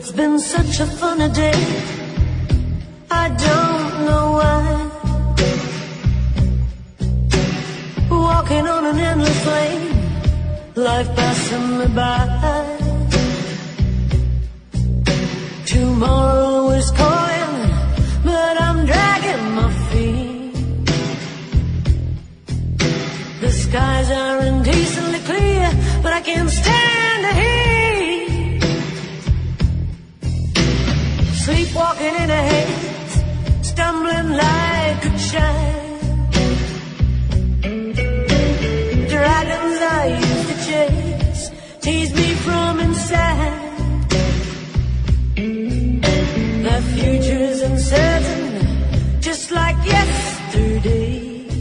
It's been such a funny day, I don't know why. Walking on an endless lane, life passing me by. Tomorrow is calling, but I'm dragging my feet. The skies are indecently clear, but I can't stand the heat. Sleepwalking in a haze, stumbling like a child. Dragons I used to chase tease me from inside. The future's uncertain, just like yesterday.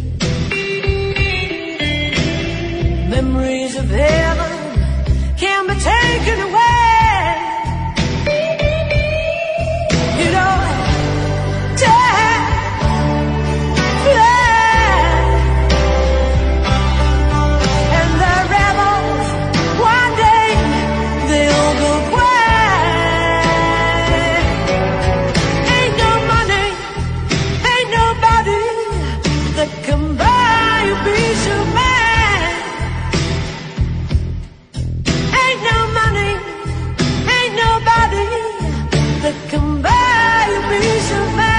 Memories of heaven can be taken away. You know, time flies, and the rebels one day they'll go quiet. Ain't no money, ain't nobody that can buy a piece of mind. Ain't no money, ain't nobody that can buy a piece of mind.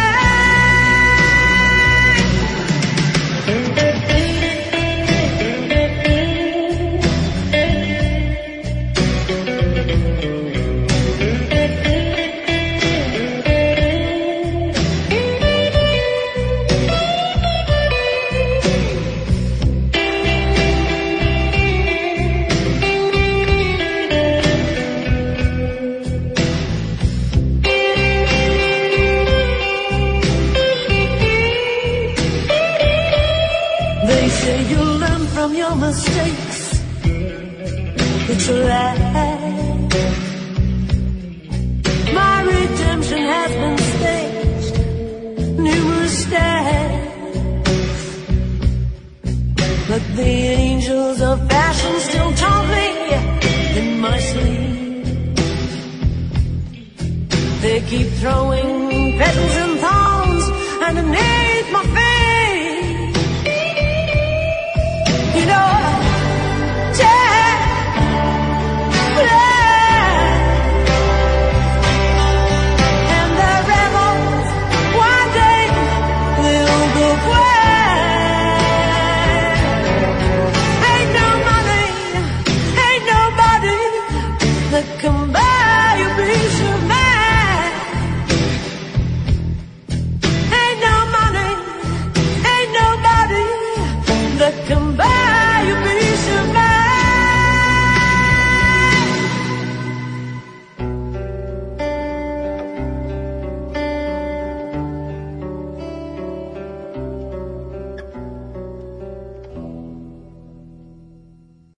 They say you'll learn from your mistakes. It's a lie. My redemption has been staged numerous times, but the angels of fashion still taunt me in my sleep. They keep throwing petals